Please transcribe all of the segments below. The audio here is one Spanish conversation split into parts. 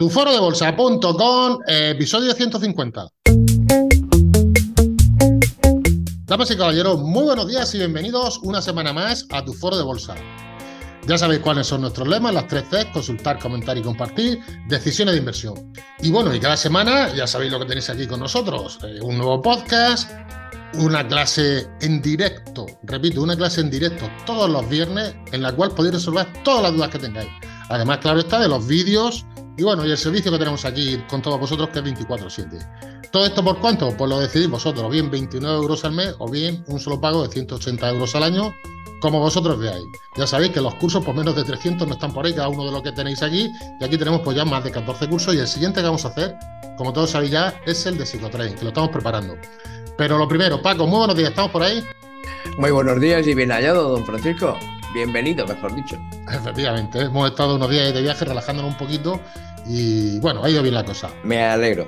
Tuforodebolsa.com, episodio 150. Damas y caballeros, muy buenos días y bienvenidos una semana más a Tu Foro de Bolsa. Ya sabéis cuáles son nuestros lemas, las 3 Cs: consultar, comentar y compartir, decisiones de inversión. Y bueno, y cada semana ya sabéis lo que tenéis aquí con nosotros, un nuevo podcast, una clase en directo, repito, una clase en directo todos los viernes en la cual podéis resolver todas las dudas que tengáis. Además, claro está, de los vídeos y bueno, y el servicio que tenemos aquí con todos vosotros, que es 24/7. ¿Todo esto por cuánto? Pues lo decidís vosotros, o bien 29 euros al mes o bien un solo pago de 180 euros al año, como vosotros veáis. Ya sabéis que los cursos por menos de 300 no están por ahí, cada uno de los que tenéis aquí, y aquí tenemos pues ya más de 14 cursos, y el siguiente que vamos a hacer, como todos sabéis ya, es el de psicotrading, que lo estamos preparando. Pero lo primero, Paco, muy buenos días, ¿estamos por ahí? Muy buenos días y bien hallado, don Francisco. Bienvenido, mejor dicho. Efectivamente, hemos estado unos días de viaje relajándonos un poquito y bueno, ha ido bien la cosa. Me alegro.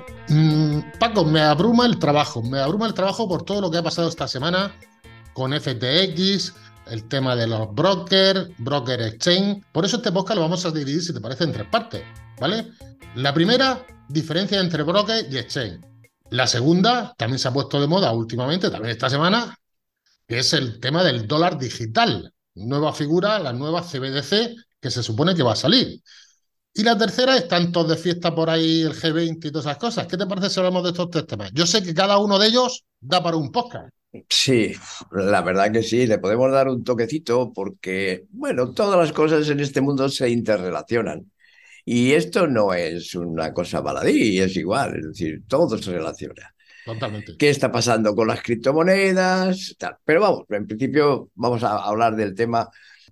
Paco, me abruma el trabajo por todo lo que ha pasado esta semana con FTX, el tema de los brokers, broker exchange. Por eso este podcast lo vamos a dividir, si te parece, en 3 partes, ¿vale? La primera, diferencia entre broker y exchange. La segunda, también se ha puesto de moda últimamente, también esta semana, que es el tema del dólar digital. Nueva figura, la nueva CBDC, que se supone que va a salir. Y la tercera, están todos de fiesta por ahí, el G20 y todas esas cosas. ¿Qué te parece si hablamos de estos 3 temas? Yo sé que cada uno de ellos da para un podcast. Sí, la verdad que sí, le podemos dar un toquecito porque, bueno, todas las cosas en este mundo se interrelacionan. Y esto no es una cosa baladí, es igual, es decir, todo se relaciona. Totalmente. ¿Qué está pasando con las criptomonedas? Tal. Pero vamos, en principio vamos a hablar del tema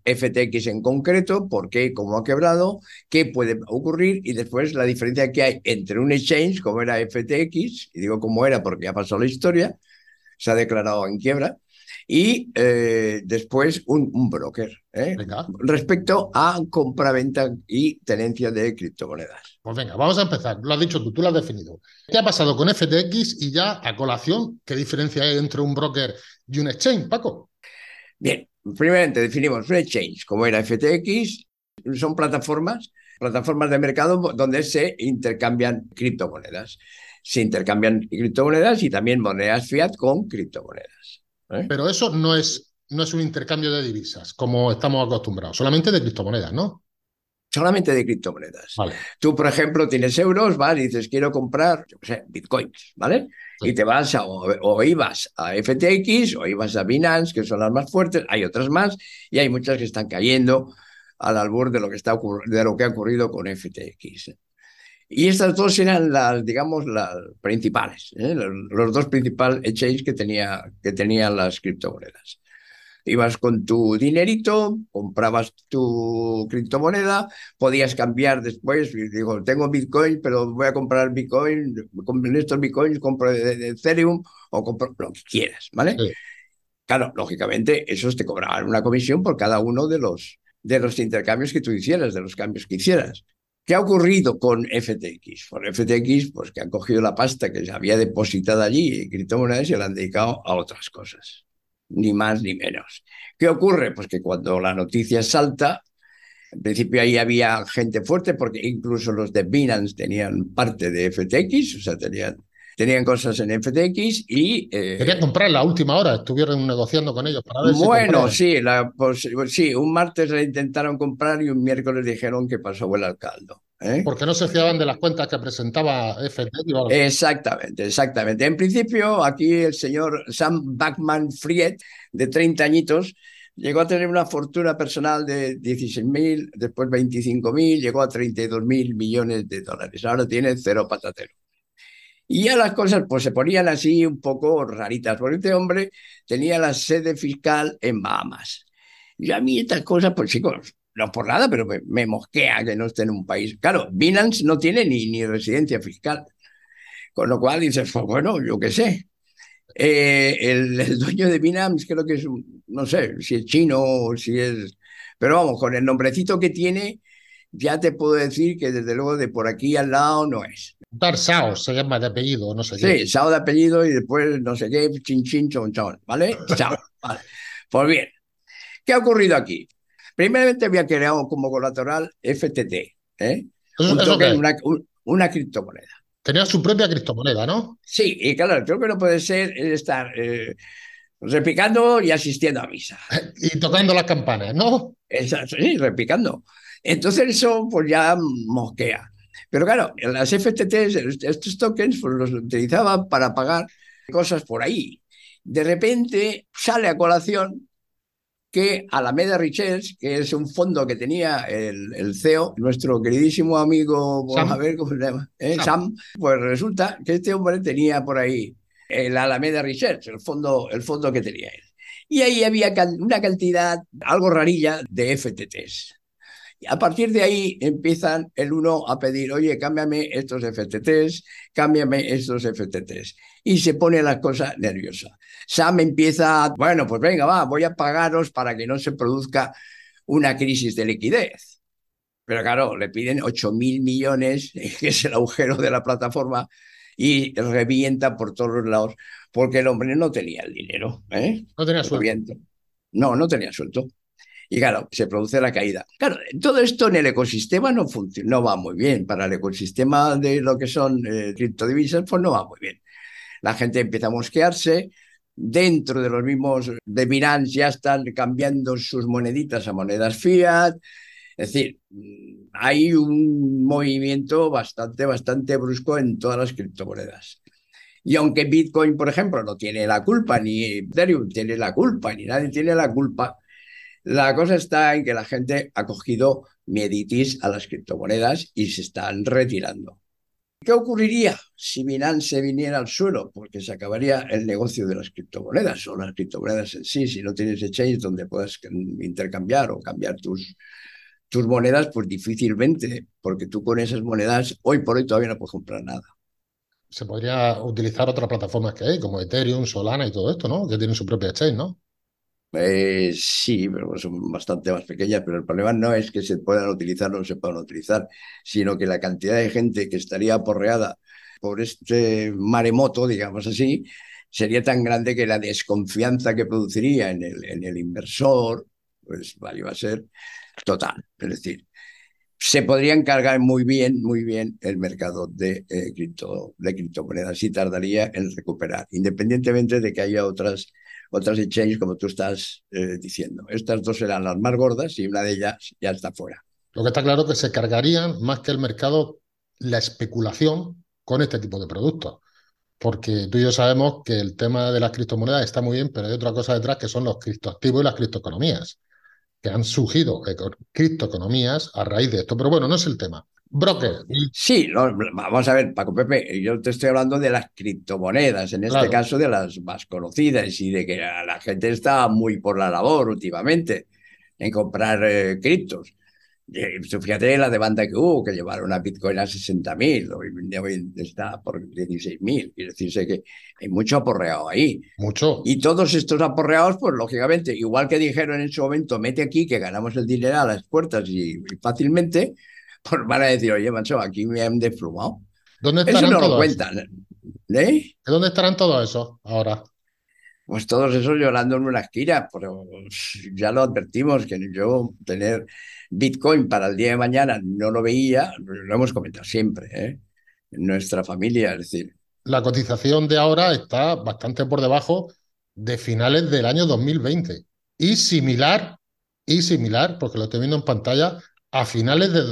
FTX en concreto, por qué, cómo ha quebrado, qué puede ocurrir y después la diferencia que hay entre un exchange, como era FTX, y digo cómo era porque ya pasó la historia, se ha declarado en quiebra, y después un broker, Venga, respecto a compra-venta y tenencia de criptomonedas. pues venga, vamos a empezar. Lo has dicho tú lo has definido. ¿Qué ha pasado con FTX? Y ya a colación, ¿qué diferencia hay entre un broker y un exchange, Paco? Bien, primeramente definimos un exchange, como era FTX, son plataformas de mercado donde se intercambian criptomonedas. Se intercambian criptomonedas y también monedas fiat con criptomonedas. Pero eso no es un intercambio de divisas, como estamos acostumbrados, solamente de criptomonedas, ¿no? Solamente de criptomonedas. Vale. Tú, por ejemplo, tienes euros, vas y dices, quiero comprar, yo qué sé, bitcoins, ¿vale? Y Sí. te vas o ibas a FTX o ibas a Binance, que son las más fuertes, hay otras más, y hay muchas que están cayendo al albur de lo que, de lo que ha ocurrido con FTX. Y estas dos eran las, digamos, las principales, los dos principales exchanges que tenían las criptomonedas. Ibas con tu dinerito, comprabas tu criptomoneda, podías cambiar después. Digo, tengo Bitcoin, pero voy a comprar Bitcoin, con estos Bitcoins compro de Ethereum o compro lo que quieras, ¿vale? Sí. Claro, lógicamente, esos te cobraban una comisión por cada uno de los intercambios que tú hicieras, de los cambios que hicieras. ¿Qué ha ocurrido con FTX? Por FTX, pues que han cogido la pasta que se había depositado allí en criptomonedas y la han dedicado a otras cosas, ni más ni menos. ¿Qué ocurre? Pues que cuando la noticia salta, en principio ahí había gente fuerte, porque incluso los de Binance tenían parte de FTX, o sea, tenían cosas en FTX y Quería comprar en la última hora, estuvieron negociando con ellos para ver si bueno, compraban. sí, sí, un martes la intentaron comprar y un miércoles dijeron que pasó vuela al caldo. Porque no se fiaban de las cuentas que presentaba FTX o algo. Exactamente, exactamente. En principio, aquí el señor Sam Bankman-Fried, de 30 añitos, llegó a tener una fortuna personal de 16.000, después 25.000, llegó a 32.000 millones de dólares. Ahora tiene cero patatero. Y ya las cosas pues se ponían así un poco raritas, porque este hombre tenía la sede fiscal en Bahamas. Y a mí estas cosas, pues chicos, no por nada, pero me mosquea que no esté en un país. Claro, Binance no tiene ni residencia fiscal, con lo cual dices, pues bueno, yo qué sé. El dueño de Binance creo que es, no sé si es chino o si es... Pero vamos, con el nombrecito que tiene, ya te puedo decir que desde luego de por aquí al lado no es. Tarsao se llama de apellido, no sé qué. Sí, Sao de apellido y después no sé qué, chin chin chon chon, ¿vale? Sao, vale. Pues bien, ¿qué ha ocurrido aquí? Primeramente había creado como colateral FTT, ¿eh? ¿Eso, Un eso qué token, es? una criptomoneda. Tenía su propia criptomoneda, ¿no? Sí, y claro, creo que no puede ser estar replicando y asistiendo a misa. Y tocando las campanas, ¿no? Sí, replicando. Entonces eso pues ya mosquea. Pero claro, las FTTs, estos tokens, pues los utilizaban para pagar cosas por ahí. De repente sale a colación que Alameda Research, que es un fondo que tenía el CEO, nuestro queridísimo amigo, vamos a Sam, ver cómo se llama, Sam. Sam, pues resulta que este hombre tenía por ahí el Alameda Research, el fondo que tenía él. Y ahí había una cantidad algo rarilla de FTTs. Y a partir de ahí empiezan el uno a pedir, oye, cámbiame estos FTTs, cámbiame estos FTTs. Y se pone la cosa nerviosa. Sam empieza, bueno, pues venga, va, voy a pagaros para que no se produzca una crisis de liquidez. Pero claro, le piden 8.000 millones, que es el agujero de la plataforma, y revienta por todos los lados, porque el hombre no tenía el dinero. No tenía suelto. Revienta. No, no tenía suelto. Y claro, se produce la caída. Claro, todo esto en el ecosistema no va muy bien. Para el ecosistema de lo que son criptodivisas, pues no va muy bien. La gente empieza a mosquearse. Dentro de los mismos de Binance ya están cambiando sus moneditas a monedas fiat. Es decir, hay un movimiento bastante brusco en todas las criptomonedas. Y aunque Bitcoin, por ejemplo, no tiene la culpa, ni Ethereum tiene la culpa, ni nadie tiene la culpa, la cosa está en que la gente ha cogido mieditis a las criptomonedas y se están retirando. ¿Qué ocurriría si Binance viniera al suelo? Porque se acabaría el negocio de las criptomonedas o las criptomonedas en sí. Si no tienes exchange donde puedas intercambiar o cambiar tus monedas, pues difícilmente, porque tú con esas monedas hoy por hoy todavía no puedes comprar nada. Se podría utilizar otras plataformas que hay, como Ethereum, Solana y todo esto, ¿no? Que tienen su propia exchange, ¿no? Sí, pero son bastante más pequeñas, pero el problema no es que se puedan utilizar o no se puedan utilizar, sino que la cantidad de gente que estaría aporreada por este maremoto, digamos así, sería tan grande que la desconfianza que produciría en el inversor, pues vale, va a ser total. Es decir, se podría encargar muy bien el mercado de criptomonedas y tardaría en recuperar, independientemente de que haya otras exchanges como tú estás diciendo. Estas dos serán las más gordas y una de ellas ya está fuera. Lo que está claro es que se cargarían más que el mercado la especulación con este tipo de productos. Porque tú y yo sabemos que el tema de las criptomonedas está muy bien, pero hay otra cosa detrás que son los criptoactivos y las criptoeconomías, que han surgido criptoeconomías a raíz de esto. Pero bueno, no es el tema. Broker, Sí, vamos a ver, Paco Pepe, yo te estoy hablando de las criptomonedas, en este claro, caso de las más conocidas y de que la gente está muy por la labor últimamente en comprar criptos. Tú fíjate la demanda que hubo, que llevaron a Bitcoin a 60.000, hoy está por 16.000. Quiere decirse que hay mucho aporreado ahí. mucho. Y todos estos aporreados, pues lógicamente, igual que dijeron en su momento, mete aquí que ganamos el dinero a las puertas y fácilmente, pues van a decir, oye, macho, aquí me han desplumado. ¿Dónde Eso estarán no lo todos esos? cuentan, ¿eh? ¿Dónde estarán todos esos ahora? Pues todos esos llorando en una esquina, pero ya lo advertimos, que yo tener Bitcoin para el día de mañana no lo veía, lo hemos comentado siempre, en nuestra familia, es decir, La cotización de ahora está bastante por debajo de finales del año 2020 y similar, porque lo estoy viendo en pantalla, a finales de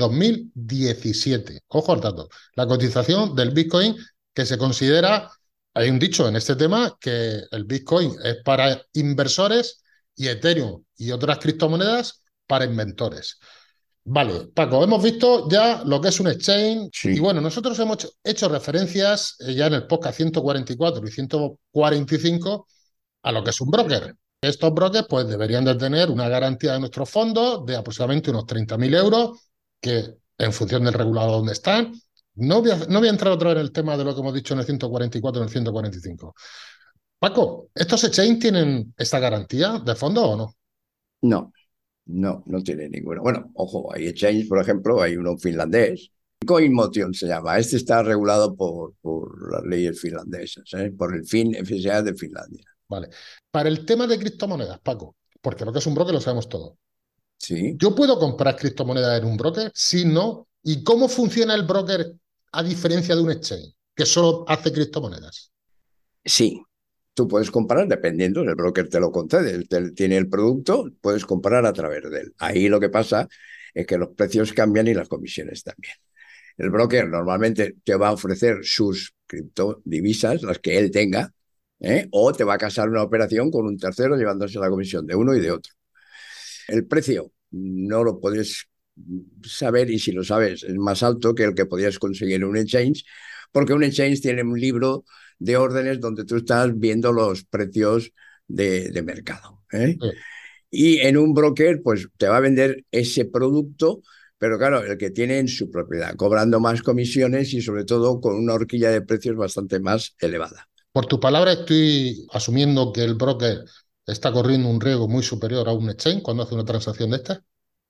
2017. Ojo al dato. La cotización del Bitcoin que se considera, hay un dicho en este tema, que el Bitcoin es para inversores y Ethereum y otras criptomonedas para inventores. Vale, Paco, hemos visto ya lo que es un exchange y sí. bueno, nosotros hemos hecho referencias ya en el podcast 144 y 145 a lo que es un broker. Estos brokers pues deberían de tener una garantía de nuestros fondos de aproximadamente unos 30.000 euros, que en función del regulador donde están, no voy a entrar otra vez en el tema de lo que hemos dicho en el 144 y en el 145. Paco, ¿estos exchanges tienen esta garantía de fondos o no? No, no tiene ninguna. Bueno, ojo, hay exchanges, por ejemplo, hay uno finlandés, CoinMotion se llama. Este está regulado por las leyes finlandesas, por el FINFSA de Finlandia. Vale. Para el tema de criptomonedas, Paco, porque lo que es un broker lo sabemos todo. Sí. ¿Yo puedo comprar criptomonedas en un broker? Sí, no. ¿Y cómo funciona el broker a diferencia de un exchange que solo hace criptomonedas? Sí, tú puedes comprar dependiendo, el broker te lo concede, tiene el producto, puedes comprar a través de él. Ahí lo que pasa es que los precios cambian y las comisiones también. El broker normalmente te va a ofrecer sus criptodivisas, las que él tenga, o te va a casar una operación con un tercero llevándose la comisión de uno y de otro. El precio no lo puedes saber, y si lo sabes es más alto que el que podías conseguir en un exchange, porque un exchange tiene un libro de órdenes donde tú estás viendo los precios de mercado. Sí. Y en un broker, pues te va a vender ese producto, pero claro, el que tiene en su propiedad, cobrando más comisiones y sobre todo con una horquilla de precios bastante más elevada. Por tu palabra, estoy asumiendo que el broker está corriendo un riesgo muy superior a un exchange cuando hace una transacción de estas.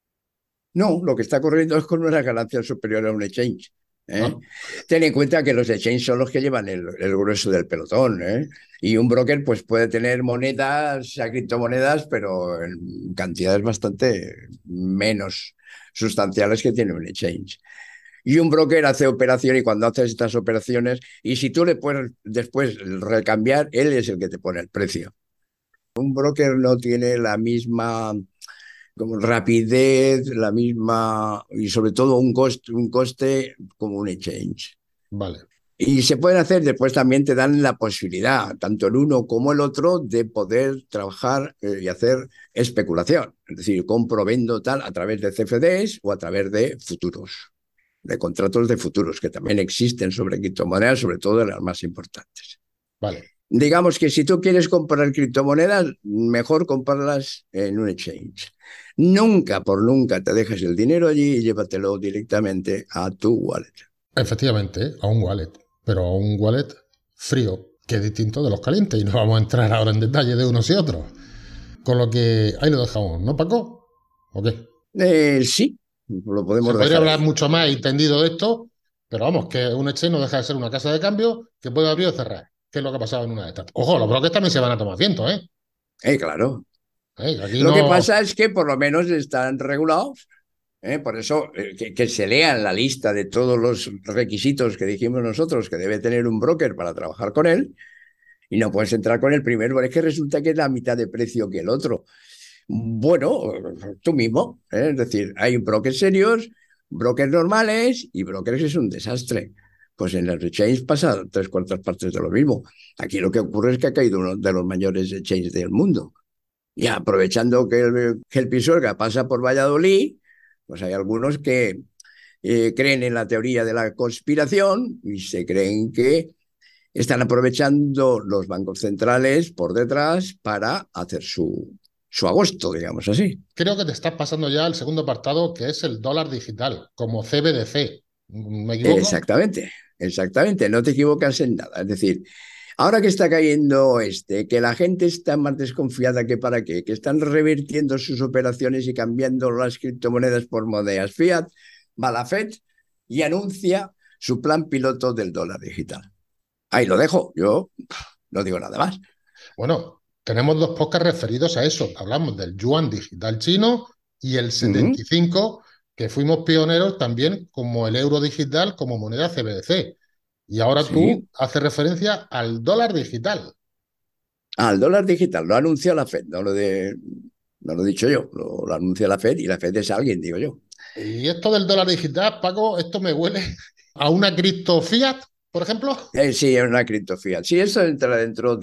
No, lo que está corriendo es con una ganancia superior a un exchange. ¿eh? Ah, Ten en cuenta que los exchanges son los que llevan el grueso del pelotón. Y un broker pues, puede tener monedas, criptomonedas, pero en cantidades bastante menos sustanciales que tiene un exchange. Y un broker hace operación y cuando haces estas operaciones, y si tú le puedes después recambiar, él es el que te pone el precio. Un broker no tiene la misma como rapidez, la misma, y sobre todo un coste como un exchange. vale. Y se pueden hacer, después también te dan la posibilidad, tanto el uno como el otro, de poder trabajar y hacer especulación. Es decir, compro, vendo tal a través de CFDs o a través de futuros, de contratos de futuros, que también existen sobre criptomonedas, sobre todo de las más importantes. Vale. Digamos que si tú quieres comprar criptomonedas, mejor comprarlas en un exchange. Nunca por nunca te dejes el dinero allí y llévatelo directamente a tu wallet. Efectivamente, a un wallet, pero a un wallet frío, que es distinto de los calientes, y no vamos a entrar ahora en detalle de unos y otros. Con lo que ahí lo dejamos, ¿no, Paco? ¿O qué? Sí, lo Se podemos podría dejar hablar ahí. mucho más y tendido de esto, pero vamos, que un exchange no deja de ser una casa de cambio que puede abrir o cerrar, que es lo que ha pasado en una de estas. Ojo, los brokers también se van a tomar viento, ¿eh? Claro. Aquí Lo que no. pasa es que por lo menos están regulados. Por eso, que se lean la lista de todos los requisitos que dijimos nosotros que debe tener un broker para trabajar con él, y no puedes entrar con el primero, porque es que resulta que es la mitad de precio que el otro. Bueno, tú mismo, es decir, hay brokers serios, brokers normales y brokers es un desastre. Pues en el exchange pasa tres cuartas partes de lo mismo. Aquí lo que ocurre es que ha caído uno de los mayores exchanges del mundo. Y aprovechando que el Pisuerga pasa por Valladolid, pues hay algunos que creen en la teoría de la conspiración y se creen que están aprovechando los bancos centrales por detrás para hacer su agosto, digamos así. Creo que te estás pasando ya al segundo apartado, que es el dólar digital, como CBDC. ¿Me equivoco? Exactamente, exactamente, no te equivocas en nada. Es decir, ahora que está cayendo que la gente está más desconfiada que para qué, que están revirtiendo sus operaciones y cambiando las criptomonedas por monedas fiat, va la FED y anuncia su plan piloto del dólar digital. Ahí lo dejo, yo no digo nada más. Bueno, tenemos dos podcasts referidos a eso. Hablamos del yuan digital chino y el Uh -huh. 75, que fuimos pioneros también como el euro digital como moneda CBDC. Y ahora tú Sí, haces referencia al dólar digital. al dólar digital lo anuncia la FED, no lo he dicho yo, lo anuncia la FED y la FED es alguien, digo yo. Y esto del dólar digital, Paco, esto me huele a una cripto fiat, por ejemplo. Sí, es una criptofiat. Sí, eso entra dentro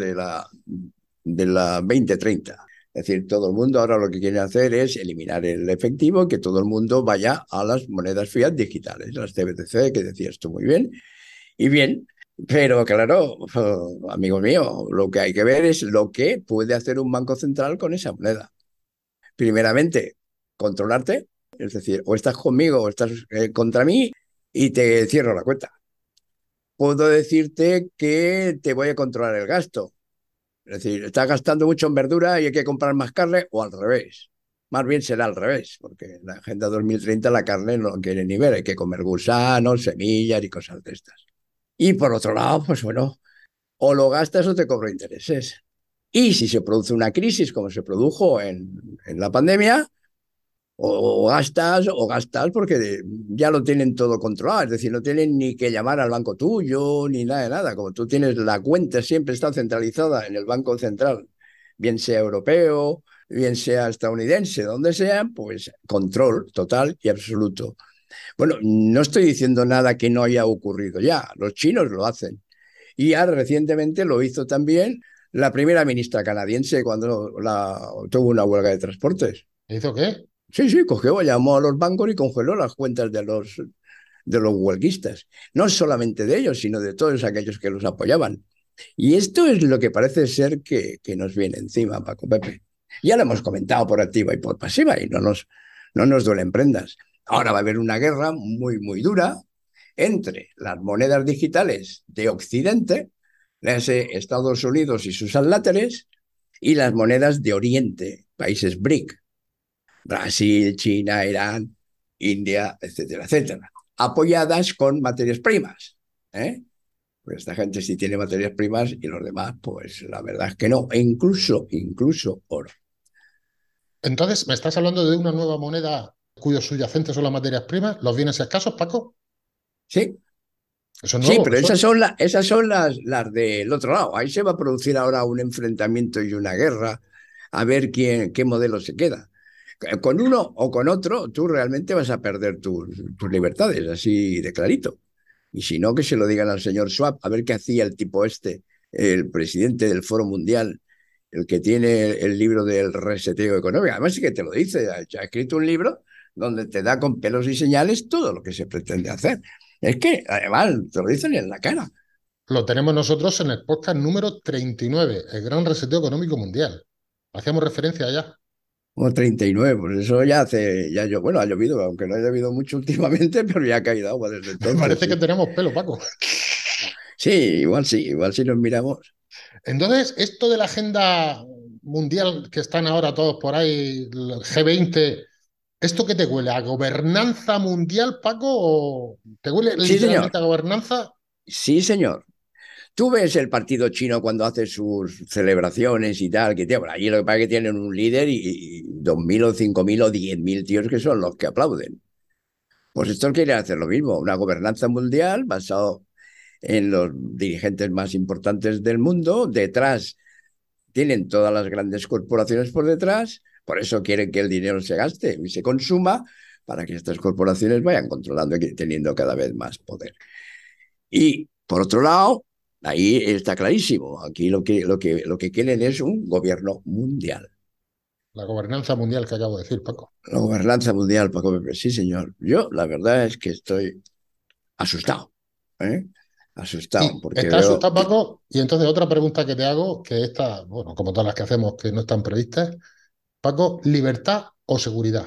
de la 2030. Es decir, todo el mundo ahora lo que quiere hacer es eliminar el efectivo, que todo el mundo vaya a las monedas fiat digitales, las CBDC, que decías tú muy bien. Y bien, pero claro, amigo mío, lo que hay que ver es lo que puede hacer un banco central con esa moneda. Primeramente, controlarte, es decir, o estás conmigo o estás contra mí y te cierro la cuenta. Puedo decirte que te voy a controlar el gasto. Es decir, estás gastando mucho en verdura y hay que comprar más carne o al revés. Más bien será al revés, porque en la Agenda 2030 la carne no quiere ni ver, hay que comer gusanos, semillas y cosas de estas. Y por otro lado, pues bueno, o lo gastas o te cobro intereses. Y si se produce una crisis como se produjo en la pandemia, O gastas porque ya lo tienen todo controlado, es decir, no tienen ni que llamar al banco tuyo, ni nada de nada. Como tú tienes la cuenta, siempre está centralizada en el Banco Central, bien sea europeo, bien sea estadounidense, donde sea, pues control total y absoluto. Bueno, no estoy diciendo nada que no haya ocurrido ya, los chinos lo hacen. Y ya recientemente lo hizo también la primera ministra canadiense cuando tuvo una huelga de transportes. ¿Hizo qué? Sí, sí, cogió, llamó a los bancos y congeló las cuentas de los huelguistas. No solamente de ellos, sino de todos aquellos que los apoyaban. Y esto es lo que parece ser que nos viene encima, Paco Pepe. Ya lo hemos comentado por activa y por pasiva y no nos duelen prendas. Ahora va a haber una guerra muy, muy dura entre las monedas digitales de Occidente, léase Estados Unidos y sus adláteres, y las monedas de Oriente, países BRIC, Brasil, China, Irán, India, etcétera, etcétera, apoyadas con materias primas. ¿Eh? Pues esta gente sí tiene materias primas y los demás, pues la verdad es que no, e incluso oro. Entonces, ¿me estás hablando de una nueva moneda cuyos subyacentes son las materias primas, los bienes escasos, Paco? Sí, Eso es sí, nuevo, pero eso. esas son las del otro lado. Ahí se va a producir ahora un enfrentamiento y una guerra a ver qué modelo se queda. Con uno o con otro, tú realmente vas a perder tus libertades, así de clarito. Y si no, que se lo digan al señor Schwab, a ver qué hacía el tipo este, el presidente del Foro Mundial, el que tiene el libro del reseteo económico. Además, sí que te lo dice, ha escrito un libro donde te da con pelos y señales todo lo que se pretende hacer. Es que, además, te lo dicen en la cara. Lo tenemos nosotros en el podcast número 39, el Gran Reseteo Económico Mundial. Hacíamos referencia allá. Como 39, pues eso ya bueno, ha llovido, aunque no ha llovido mucho últimamente, pero ya ha caído agua desde Me entonces, parece que sí. tenemos pelo, Paco. Sí, igual si nos miramos. Entonces, esto de la agenda mundial que están ahora todos por ahí, el G20, ¿esto qué te huele? ¿A gobernanza mundial, Paco? ¿O te huele Sí, señor, literalmente a gobernanza? sí, señor. Tú ves el partido chino cuando hace sus celebraciones y tal, que tío, por allí lo que pasa es que tienen un líder y 2.000 o 5.000 o 10.000 tíos que son los que aplauden. Pues estos quieren hacer lo mismo, una gobernanza mundial basado en los dirigentes más importantes del mundo. Detrás tienen todas las grandes corporaciones por detrás, por eso quieren que el dinero se gaste y se consuma para que estas corporaciones vayan controlando y teniendo cada vez más poder. Y por otro lado, ahí está clarísimo, aquí lo que quieren es un gobierno mundial. La gobernanza mundial que acabo de decir, Paco. La gobernanza mundial, Paco Pepe. Sí, señor. Yo la verdad es que estoy asustado, ¿eh? Asustado, Y porque está veo. asustado, Paco. Y entonces otra pregunta que te hago, que esta, bueno, como todas las que hacemos que no están previstas, Paco, ¿libertad o seguridad?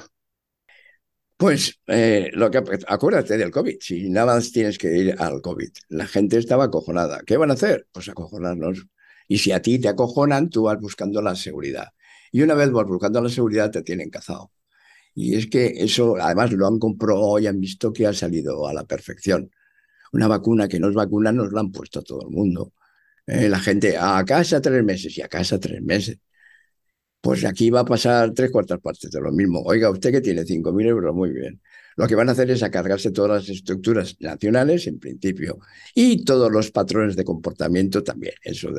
Pues acuérdate del COVID, si nada más tienes que ir al COVID. La gente estaba acojonada. ¿Qué van a hacer? Pues acojonarnos. Y si a ti te acojonan, tú vas buscando la seguridad. Y una vez vas buscando la seguridad, te tienen cazado. Y es que eso, además, lo han comprobado y han visto que ha salido a la perfección. Una vacuna que no es vacuna nos la han puesto a todo el mundo. La gente a casa 3 meses y a casa 3 meses. Pues aquí va a pasar tres cuartas partes de lo mismo. Oiga, usted que tiene 5.000 euros, muy bien. Lo que van a hacer es a cargarse todas las estructuras nacionales, en principio, y todos los patrones de comportamiento también.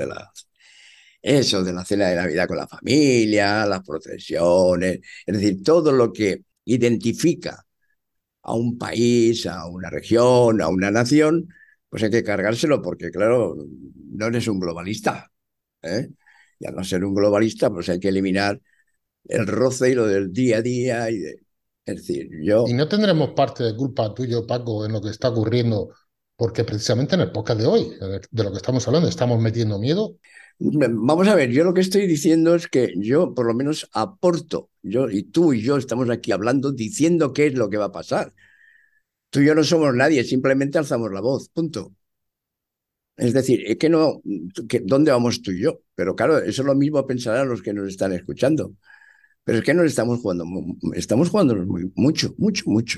Eso de la cena de Navidad con la familia, las procesiones, es decir, todo lo que identifica a un país, a una región, a una nación, pues hay que cargárselo porque, claro, no eres un globalista. ¿Eh? Y al no ser un globalista, pues hay que eliminar el roce y lo del día a día. Es decir, Y yo. no tendremos parte de culpa tuyo, Paco, en lo que está ocurriendo, porque precisamente en el podcast de hoy, de lo que estamos hablando, estamos metiendo miedo. Vamos a ver, yo lo que estoy diciendo es que yo por lo menos aporto, yo y tú y yo estamos aquí hablando diciendo qué es lo que va a pasar. Tú y yo no somos nadie, simplemente alzamos la voz, punto. Es decir, es que no, ¿dónde vamos tú y yo? Pero claro, eso es lo mismo pensarán los que nos están escuchando. Pero es que nos estamos jugando mucho, mucho, mucho.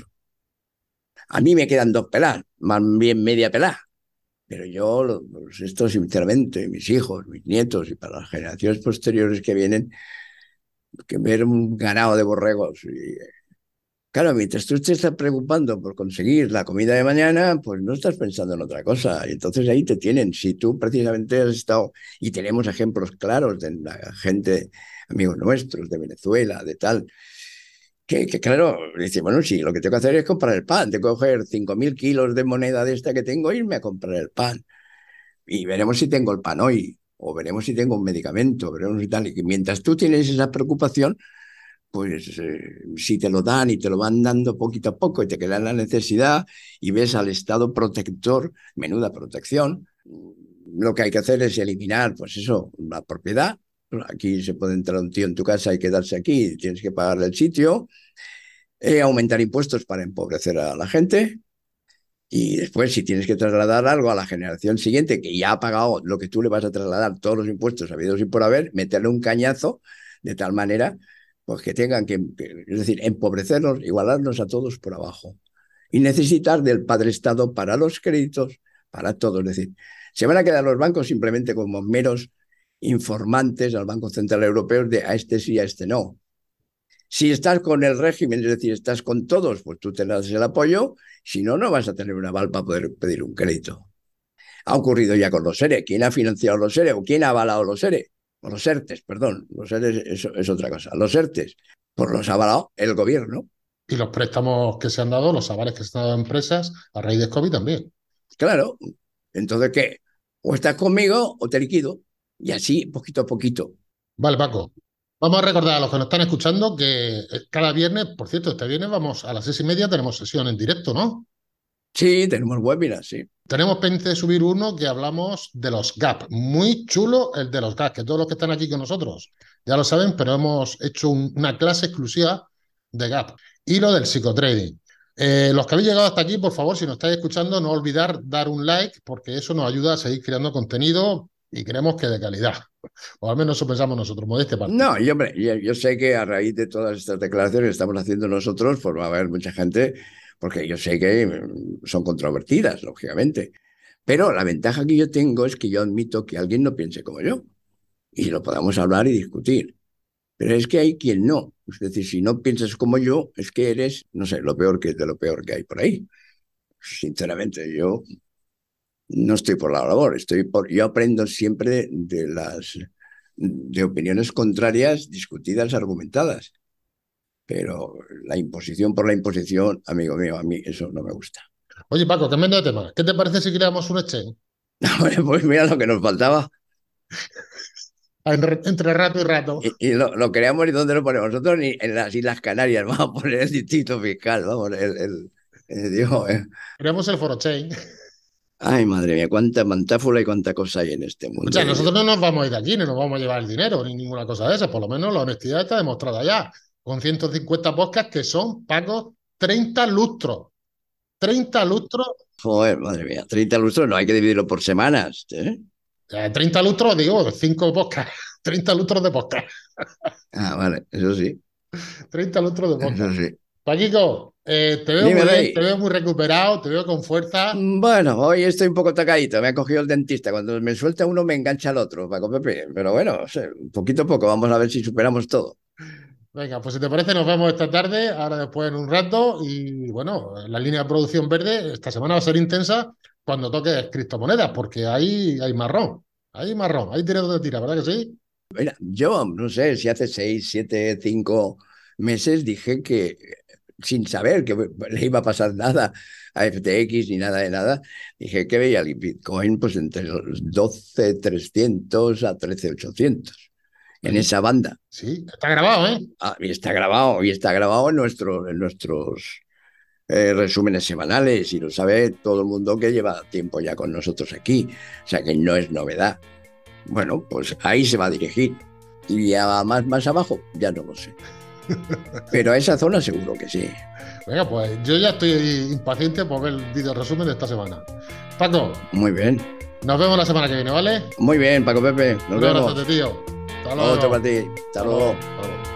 A mí me quedan dos pelas, más bien media pelada. Pero yo, esto sinceramente, mis hijos, mis nietos y para las generaciones posteriores que vienen, que ver un ganado de borregos Claro, mientras tú te estás preocupando por conseguir la comida de mañana, pues no estás pensando en otra cosa. Y entonces ahí te tienen. Si tú precisamente has estado, y tenemos ejemplos claros de la gente, amigos nuestros de Venezuela, de tal, que claro, dice, bueno, sí, lo que tengo que hacer es comprar el pan. Tengo que coger 5.000 kilos de moneda de esta que tengo e irme a comprar el pan. Y veremos si tengo el pan hoy, o veremos si tengo un medicamento, veremos y tal. Y que mientras tú tienes esa preocupación, pues si te lo dan y te lo van dando poquito a poco y te queda la necesidad y ves al Estado protector, menuda protección, lo que hay que hacer es eliminar, pues eso, la propiedad. Aquí se puede entrar un tío en tu casa y quedarse aquí, tienes que pagarle el sitio, aumentar impuestos para empobrecer a la gente. Y después, si tienes que trasladar algo a la generación siguiente, que ya ha pagado lo que tú le vas a trasladar, todos los impuestos habidos y por haber, meterle un cañazo de tal manera pues que tengan que, es decir, empobrecernos, igualarnos a todos por abajo. Y necesitar del Padre Estado para los créditos, para todo. Es decir, se van a quedar los bancos simplemente como meros informantes al Banco Central Europeo de a este sí, a este no. Si estás con el régimen, es decir, estás con todos, pues tú tendrás el apoyo, si no, no vas a tener un aval para poder pedir un crédito. Ha ocurrido ya con los ERE. ¿Quién ha financiado los ERE o quién ha avalado los ERE? O los ERTES, perdón. Los ERE es otra cosa. Los ERTES, pues los ha avalado el gobierno. Y los préstamos que se han dado, los avales que se han dado a empresas a raíz de COVID también. Claro. Entonces, ¿qué? O estás conmigo o te liquido. Y así, poquito a poquito. Vale, Paco. Vamos a recordar a los que nos están escuchando que cada viernes, por cierto, este viernes vamos a las 6:30, tenemos sesión en directo, ¿no? Sí, tenemos webinars, sí. Tenemos pendiente de subir uno que hablamos de los GAP. Muy chulo el de los GAP, que todos los que están aquí con nosotros ya lo saben, pero hemos hecho una clase exclusiva de GAP. Y lo del psicotrading. Los que habéis llegado hasta aquí, por favor, si nos estáis escuchando, no olvidar dar un like, porque eso nos ayuda a seguir creando contenido y creemos que de calidad. O al menos eso pensamos nosotros, modestia aparte. No, y hombre, yo sé que a raíz de todas estas declaraciones que estamos haciendo nosotros, pues va a haber mucha gente, porque yo sé que son controvertidas, lógicamente. Pero la ventaja que yo tengo es que yo admito que alguien no piense como yo y lo podamos hablar y discutir. Pero es que hay quien no. Es decir, si no piensas como yo, es que eres, no sé, lo peor que de lo peor que hay por ahí. Sinceramente, yo no estoy por la labor, yo aprendo siempre de opiniones contrarias, discutidas, argumentadas. Pero la imposición por la imposición, amigo mío, a mí eso no me gusta. Oye, Paco, cambiando de tema, ¿qué te parece si creamos un exchange? Pues mira lo que nos faltaba. Entre rato y rato. Y lo creamos y ¿dónde lo ponemos? Nosotros ni en las Islas Canarias vamos a poner el distrito fiscal, vamos, digo, Creamos el foro chain. Ay, madre mía, cuánta mantáfula y cuánta cosa hay en este mundo. O sea, nosotros no nos vamos a ir de aquí, ni nos vamos a llevar el dinero, ni ninguna cosa de esa. Por lo menos la honestidad está demostrada ya. Con 150 podcasts que son, Paco, 30 lustros. 30 lustros. Joder, madre mía, 30 lustros, no hay que dividirlo por semanas. 30 lustros, digo, 5 podcasts. 30 lustros de podcast. Ah, vale, eso sí. 30 lustros de podcast. Eso sí. Paquico, te veo Dime, muy bien, Rey. te veo muy recuperado, te veo con fuerza. Bueno, hoy estoy un poco tacadito, me ha cogido el dentista. Cuando me suelta uno me engancha el otro, Paco Pepe. Pero bueno, o sea, poquito a poco, vamos a ver si superamos todo. Venga, pues si te parece, nos vemos esta tarde, ahora después en un rato. Y bueno, la línea de producción verde esta semana va a ser intensa cuando toques criptomonedas, porque ahí hay marrón. Hay marrón, ahí tienes donde tira, ¿verdad que sí? Mira, yo no sé si hace 6, 7, 5 meses dije que sin saber que le iba a pasar nada a FTX ni nada de nada, dije que veía el Bitcoin pues entre los 12.300 a 13.800 en esa banda. Sí, está grabado, ¿eh? Y está grabado en nuestros resúmenes semanales y lo sabe todo el mundo que lleva tiempo ya con nosotros aquí, o sea que no es novedad. Bueno, pues ahí se va a dirigir. Y ya más abajo, ya no lo sé. Pero a esa zona seguro que sí. Venga, pues yo ya estoy impaciente por ver el video resumen de esta semana. Paco, Muy bien. nos vemos la semana que viene, ¿vale? Muy bien, Paco Pepe. Nos Un vemos. abrazo, tío. Hasta luego. Otro para ti. Hasta luego. Hasta luego.